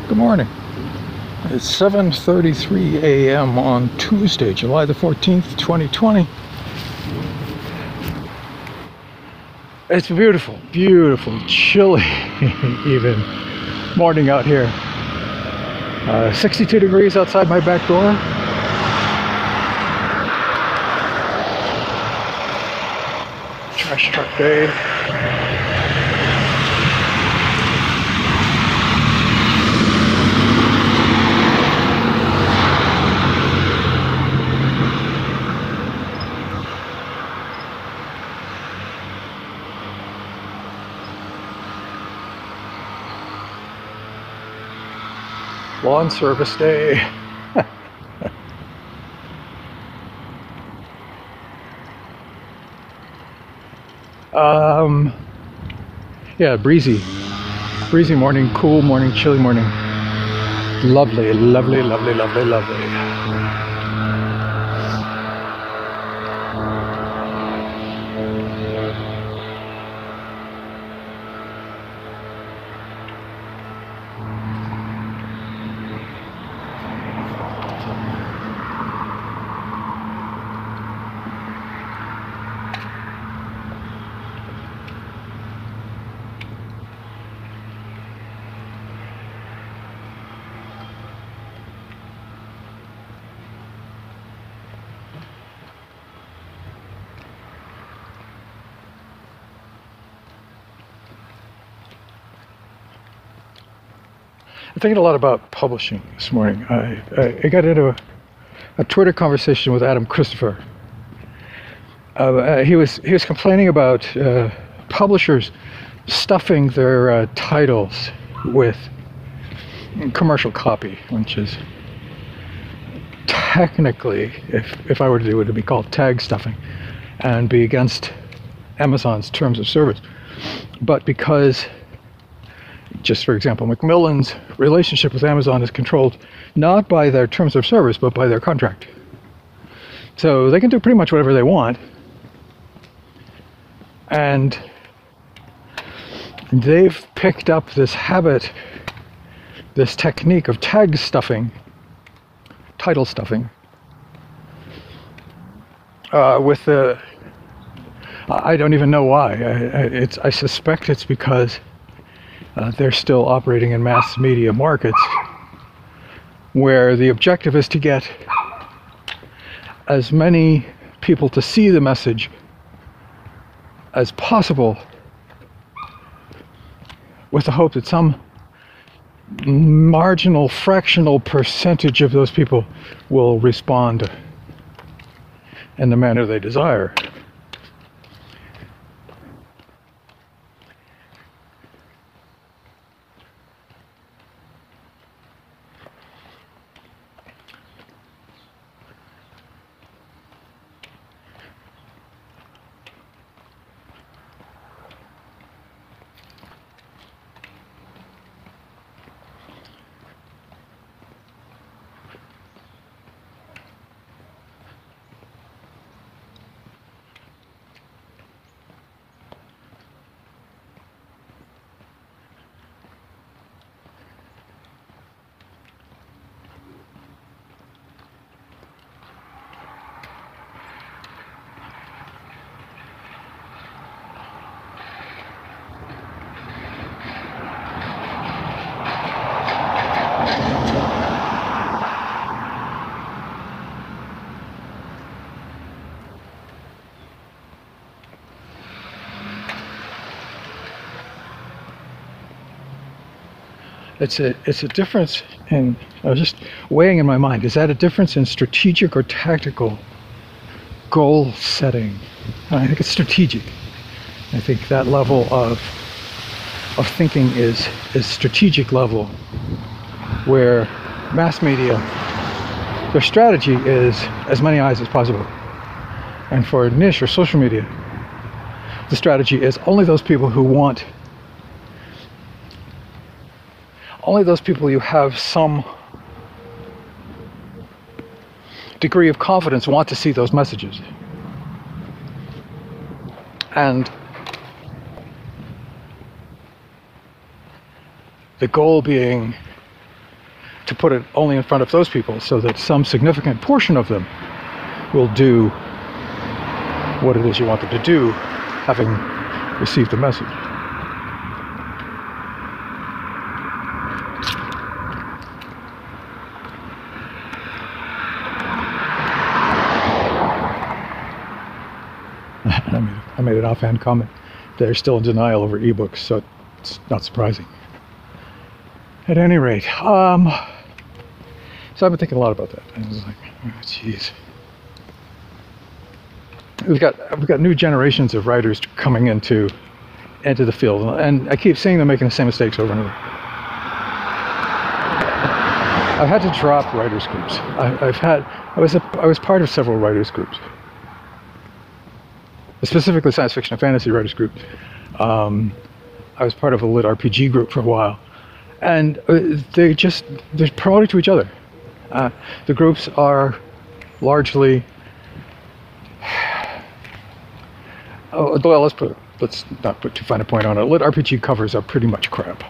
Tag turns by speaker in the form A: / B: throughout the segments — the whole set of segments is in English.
A: Good morning. It's 7:33 a.m. on Tuesday, July the 14th, 2020. It's beautiful, beautiful, chilly even morning out here. 62 degrees outside my back door. Trash truck day. Lawn service day. Yeah, breezy morning, cool morning, chilly morning. Lovely, lovely, lovely, lovely, lovely. I'm thinking a lot about publishing this morning. I got into a Twitter conversation with Adam Christopher. He was complaining about publishers stuffing their titles with commercial copy, which is technically, if I were to do it, it'd be called tag stuffing and be against Amazon's terms of service. But because, just for example, Macmillan's relationship with Amazon is controlled not by their terms of service, but by their contract. So they can do pretty much whatever they want. And they've picked up this habit, this technique of tag stuffing, title stuffing, with the, I don't even know why. I suspect it's because they're still operating in mass media markets where the objective is to get as many people to see the message as possible, with the hope that some marginal fractional percentage of those people will respond in the manner they desire. It's a difference in, I was just weighing in my mind, is that a difference in strategic or tactical goal setting? I think it's strategic. I think that level of thinking is strategic level, where mass media, their strategy is as many eyes as possible. And for niche or social media, the strategy is only those people who want, only those people you have some degree of confidence want to see those messages. And the goal being to put it only in front of those people so that some significant portion of them will do what it is you want them to do, having received the message. I made an offhand comment. They're still in denial over ebooks, so it's not surprising. At any rate, so I've been thinking a lot about that. I was like, oh, jeez. We've got new generations of writers coming into the field, and I keep seeing them making the same mistakes over and over. I've had to drop writers groups. I was part of several writers groups, specifically science fiction and fantasy writers group. I was part of a lit RPG group for a while, and they're promoted to each other. The groups are largely, well, let's not put too fine a point on it. Lit RPG covers are pretty much crap.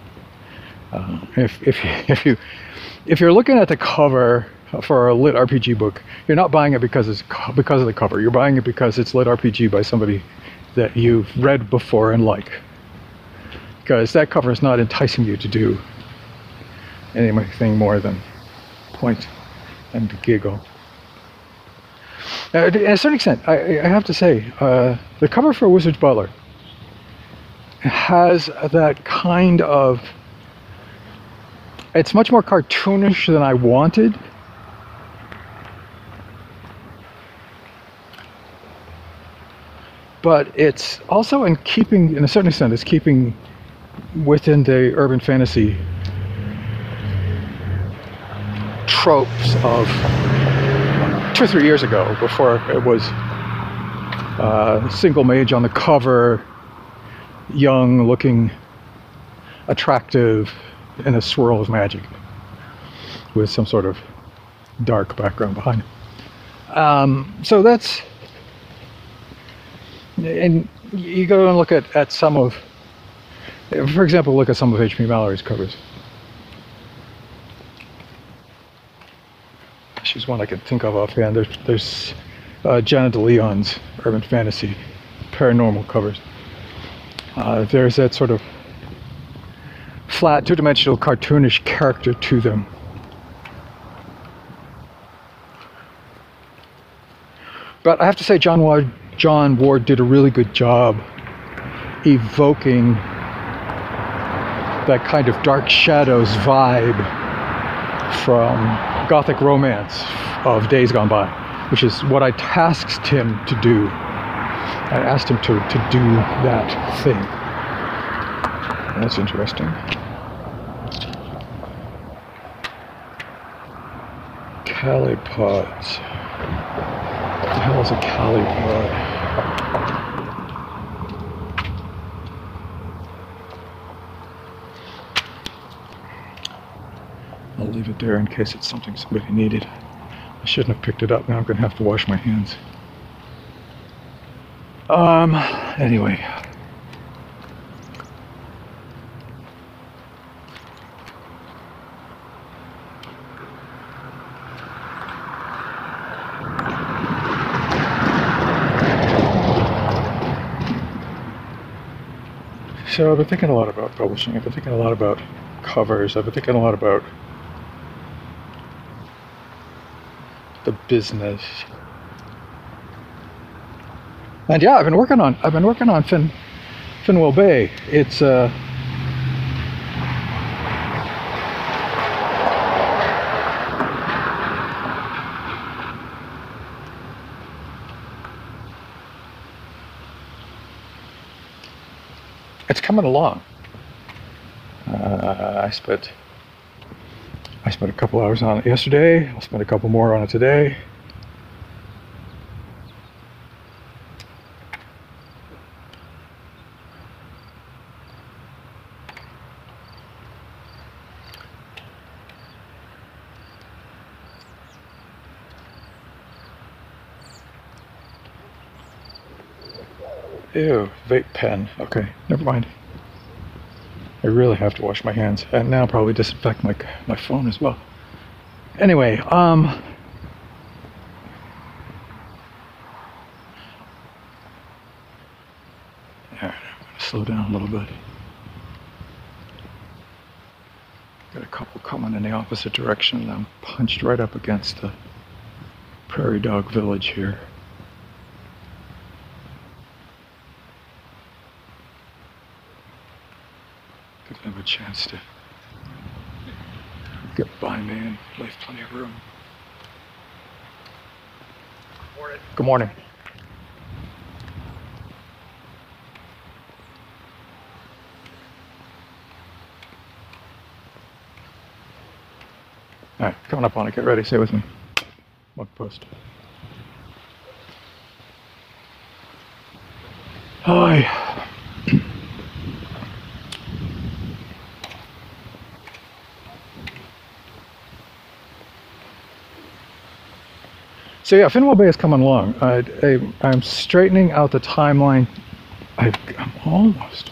A: If you're looking at the cover for a lit RPG book, you're not buying it because of the cover. You're buying it because it's lit RPG by somebody that you've read before and like. Because that cover is not enticing you to do anything more than point and giggle. To a certain extent, I have to say, the cover for Wizard's Butler has that kind of... It's much more cartoonish than I wanted. But it's also in a certain extent, it's keeping within the urban fantasy tropes of 2 or 3 years ago, before it was single mage on the cover, young looking, attractive, in a swirl of magic with some sort of dark background behind it. So that's, and you go and look at some of, for example, look at some of H.P. Mallory's covers. She's one I can think of offhand. There's Janet DeLeon's urban fantasy paranormal covers. There's that sort of flat, two-dimensional, cartoonish character to them. But I have to say, John Ward did a really good job evoking that kind of Dark Shadows vibe from Gothic romance of days gone by, which is what I tasked him to do. I asked him to do that thing. That's interesting. Calipods. What the hell is a calipod? I'll leave it there in case it's something somebody needed. I shouldn't have picked it up. Now I'm going to have to wash my hands. Anyway. So I've been thinking a lot about publishing. I've been thinking a lot about covers. I've been thinking a lot about the business. And yeah, I've been working on Finwell Bay. It's coming along. I spent a couple hours on it yesterday. I'll spend a couple more on it today. Ew, vape pen. Okay, never mind. I really have to wash my hands, and now probably disinfect my phone as well. Anyway, all right, I'm gonna slow down a little bit. Got a couple coming in the opposite direction. I'm punched right up against the prairie dog village here. Give them a chance to get by me and leave plenty of room. Good morning. Good morning. All right, coming up on it. Get ready. Stay with me. Log post. Hi. So yeah, Finwell Bay is coming along. I'm straightening out the timeline. I'm almost.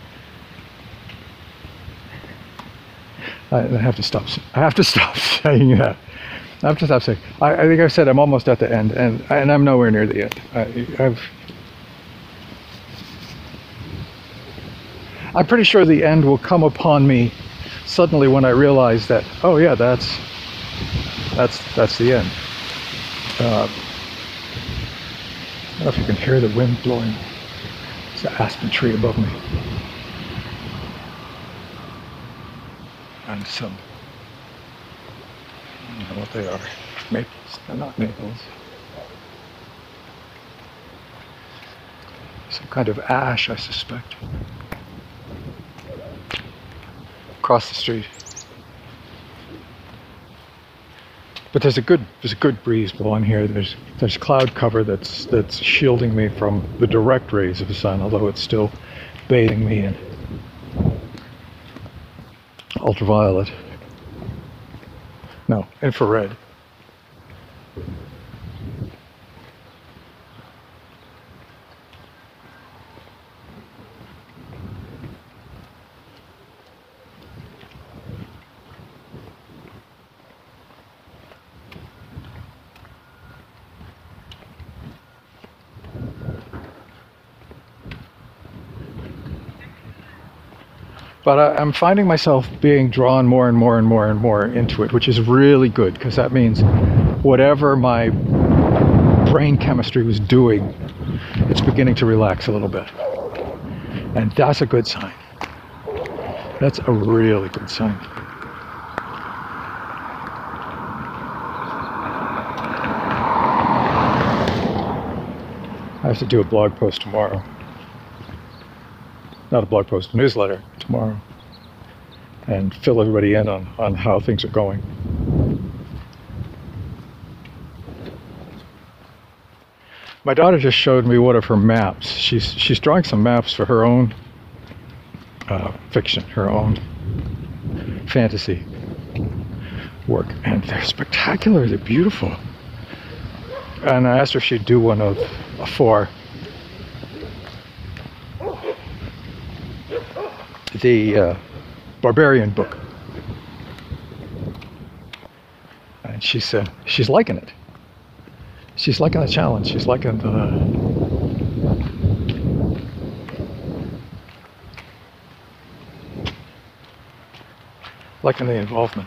A: I have to stop. I have to stop saying that. I have to stop saying. I think I've said I'm almost at the end, and I'm nowhere near the end. I'm pretty sure the end will come upon me suddenly when I realize that. Oh yeah, that's the end. I don't know if you can hear the wind blowing. It's an aspen tree above me. And some, I don't know what they are. Maples. They're not maples. Some kind of ash, I suspect. Across the street. But there's a good breeze blowing here. There's cloud cover that's shielding me from the direct rays of the sun, although it's still bathing me in ultraviolet. No, infrared. But I'm finding myself being drawn more and more and more and more into it, which is really good, because that means whatever my brain chemistry was doing, it's beginning to relax a little bit. And that's a good sign. That's a really good sign. I have to do a blog post tomorrow. Not a blog post, a newsletter tomorrow, and fill everybody in on how things are going. My daughter just showed me one of her maps. She's drawing some maps for her own fiction, her own fantasy work, and they're spectacular. They're beautiful. And I asked her if she'd do one of for the Barbarian book, and she said she's liking it. She's liking the challenge. She's liking the involvement.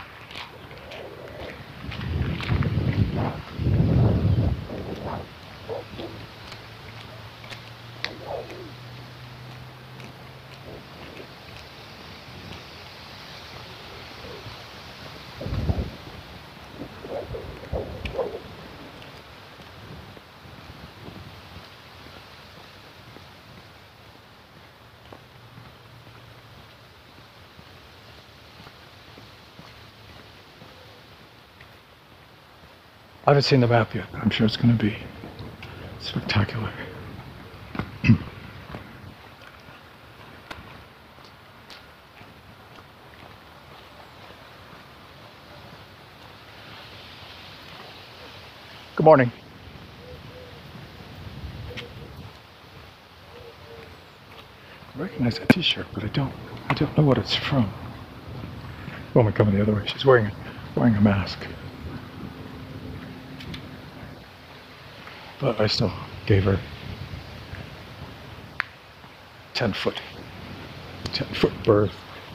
A: I haven't seen the map yet. I'm sure it's going to be spectacular. Good morning. I recognize that t-shirt, but I don't. I don't know what it's from. Woman coming the other way. She's wearing a mask. But I still gave her 10-foot berth.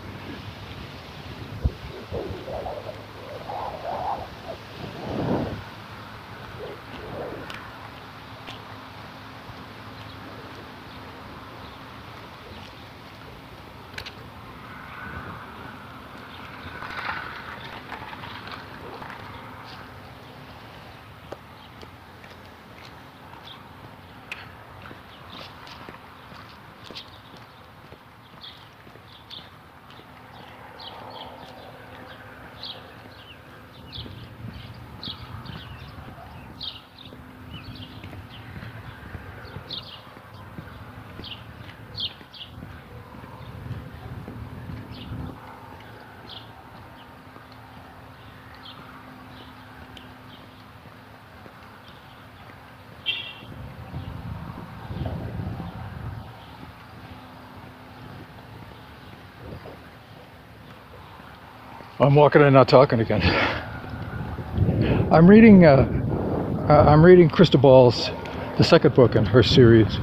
A: I'm walking and not talking again. I'm reading Krista Ball's, the second book in her series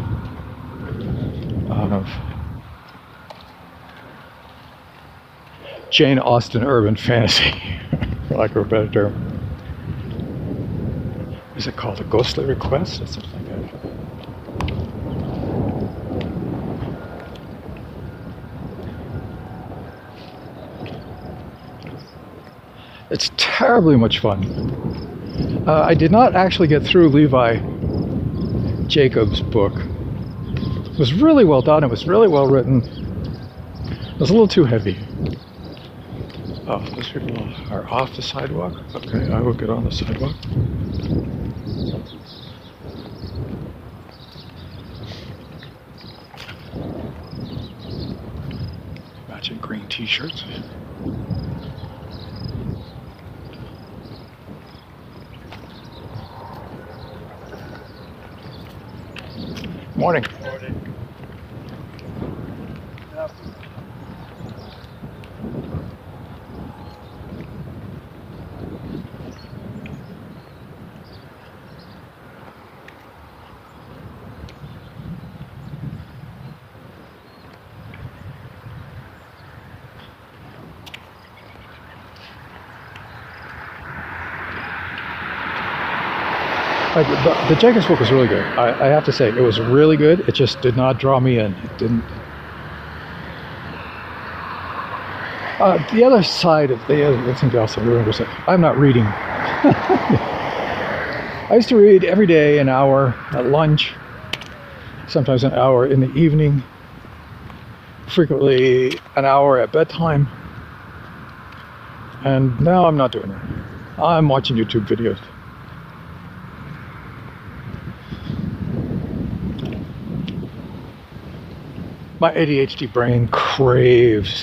A: of Jane Austen urban fantasy, for lack of a better term. Is it called A Ghostly Request or something like that? It's terribly much fun. I did not actually get through Levi Jacobs' book. It was really well done. It was really well written. It was a little too heavy. Oh, those people are off the sidewalk? Okay, I will get on the sidewalk. Matching green t-shirts. Morning. Morning. Yep. The Jacobs book was really good. I have to say, it was really good. It just did not draw me in. It didn't. The other side of something else I remember saying, I'm not reading. I used to read every day an hour at lunch, sometimes an hour in the evening, frequently an hour at bedtime. And now I'm not doing it. I'm watching YouTube videos. My ADHD brain craves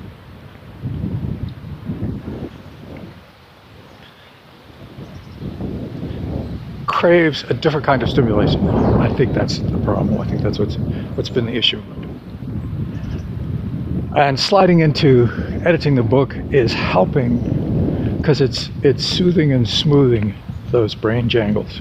A: a different kind of stimulation. I think that's the problem. I think that's what's been the issue. And sliding into editing the book is helping because it's soothing and smoothing those brain jangles.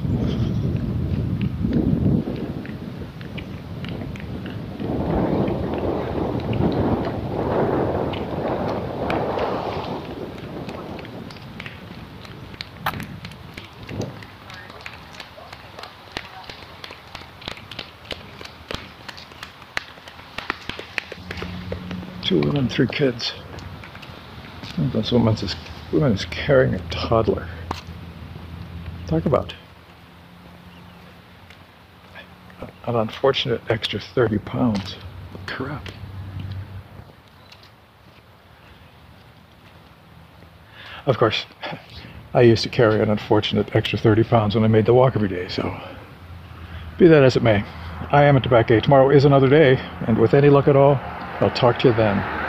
A: Two women, 3 kids. This woman is carrying a toddler. Talk about an unfortunate extra 30 pounds. Crap. Of course, I used to carry an unfortunate extra 30 pounds when I made the walk every day, so be that as it may. I am at Tobacco. Tomorrow is another day, and with any luck at all, I'll talk to you then.